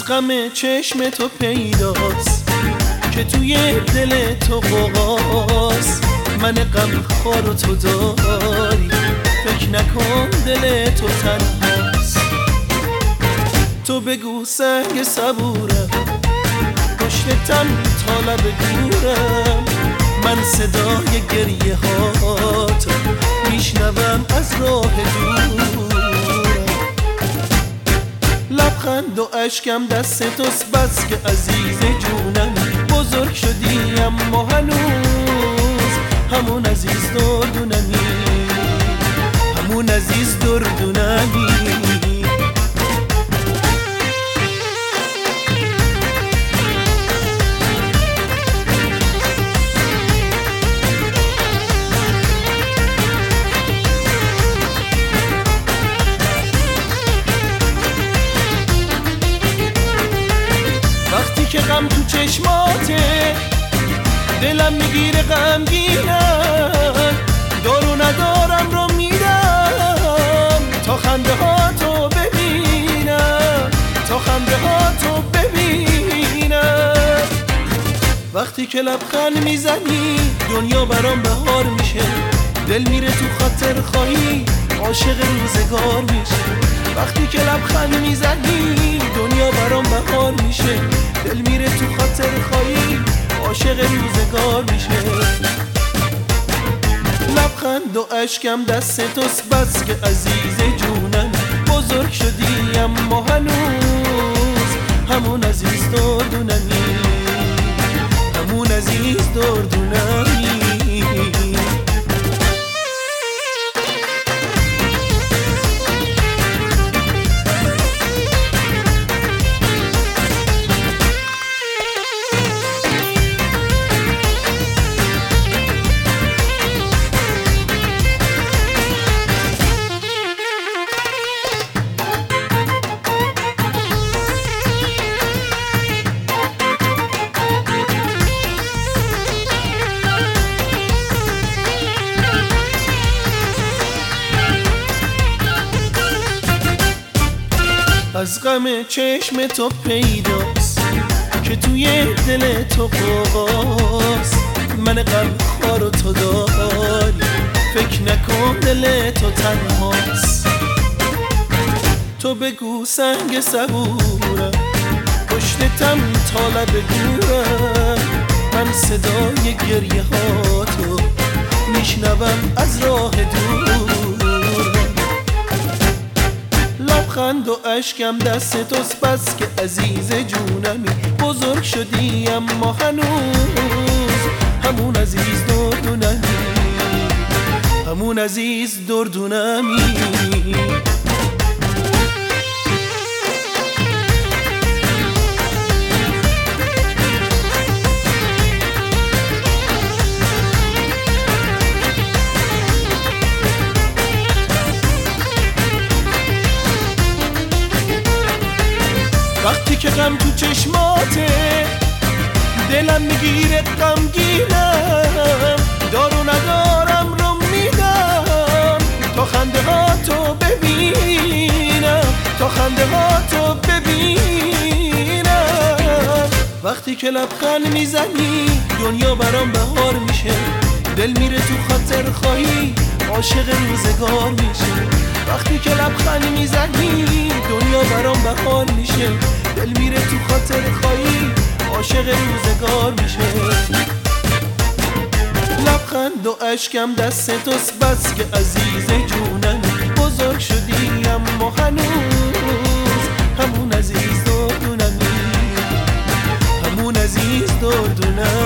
غم چشم تو پیداست که توی دل تو غوغاست. من غم خوار و تو داری، فکر نکن دل تو تنهاست. تو بگو سنگ صبورم، پشتم تا لب گورم. من صدای گریه هاتو میشنوم از راه دورم. لبخند و اشکم دست توست بس که عزیز جونم. بزرگ شدی اما هنوز همون عزیز دردونمی، همون عزیز دردونمی. وقتی که غم تو چشماته دلم میگیره غمگینم. دارو ندارم رو میدم تا خنده ها تو ببینم، تا خنده ها تو ببینم. وقتی که لبخند میزنی دنیا برام بهار میشه. دل میره تو خاطر خواهی، عاشق روزگار میشه. وقتی که لبخند میزنی دنیا برام بهار میشه. دل میره تو خاطر خواهی، عاشق روزگار میشه. لبخند و اشکم دست توست بس که عزیز جونم. بزرگ شدی اما هنوز همون عزیز دردونمی، همون عزیز دردونمی. از غم چشم تو پیداست که توی دل تو غوغاست. من غم خوار و تو داری، فکر نکن دل تو تنهاست. تو بگو سنگ صبورم، پشتم تا لب گورم. من صدای گریه هاتو میشنوم از راه دورم. لبخند و اشکم دست توست بس که عزیز جونمی. بزرگ شدی اما هنوز همون عزیز دردونمی، همون عزیز دردونمی. وقتی که غم تو چشماته دلم میگیره غمگینم. دارو ندارم رو میدم تا خنده ها تو ببینم، تا خنده ها تو ببینم. وقتی که لبخند میزنی دنیا برام بهار میشه. دل میره تو خاطر خواهی، عاشق روزگار میشه. وقتی که لبخند میزنی دنیا برام بهار میشه. دل میره تو خاطر خواهی، عاشق روزگار میشه. لبخند و اشکم دست توست بس که عزیز جونم. بزرگ شدی اما هنوز همون عزیز دردونمی، همون عزیز دردونمی.